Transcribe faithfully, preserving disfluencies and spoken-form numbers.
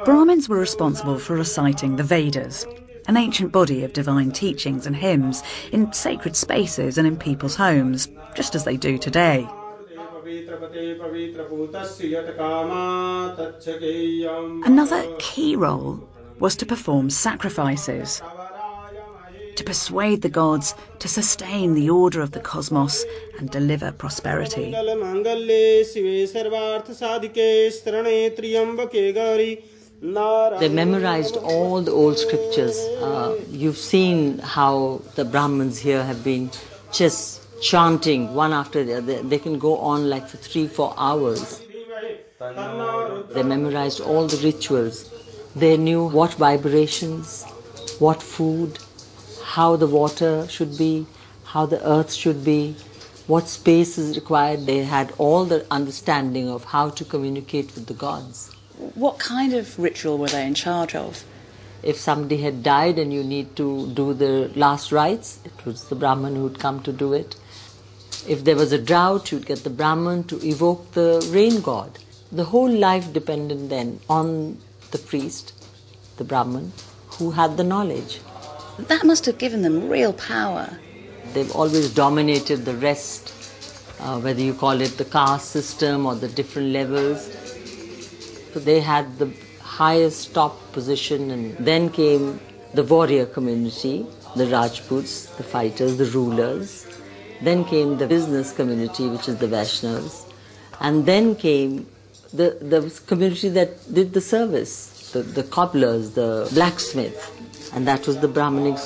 Brahmins were responsible for reciting the Vedas, an ancient body of divine teachings and hymns in sacred spaces and in people's homes, just as they do today. Another key role was to perform sacrifices, to persuade the gods to sustain the order of the cosmos and deliver prosperity. They memorized all the old scriptures. Uh, you've seen how the Brahmins here have been just chanting one after the other. They can go on like for three, four hours. They memorized all the rituals. They knew what vibrations, what food, how the water should be, how the earth should be, what space is required. They had all the understanding of how to communicate with the gods. What kind of ritual were they in charge of? If somebody had died and you need to do the last rites, it was the Brahman who would come to do it. If there was a drought, you'd get the Brahman to evoke the rain god. The whole life depended then on the priest, the Brahman, who had the knowledge. That must have given them real power. They've always dominated the rest, uh, whether you call it the caste system or the different levels. So they had the highest top position, and then came the warrior community, the Rajputs, the fighters, the rulers. Then came the business community, which is the Vaishnavas. And then came the, the community that did the service, the, the cobblers, the blacksmiths. And that was the Brahmanic